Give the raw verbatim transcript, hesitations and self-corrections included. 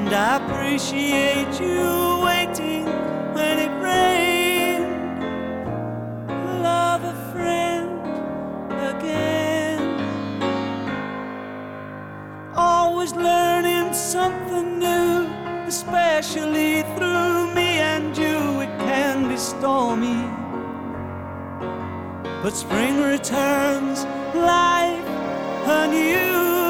and I appreciate you waiting when it rained. Love a friend again. Always learning something new, especially through me and you. It can be stormy, but spring returns, life anew.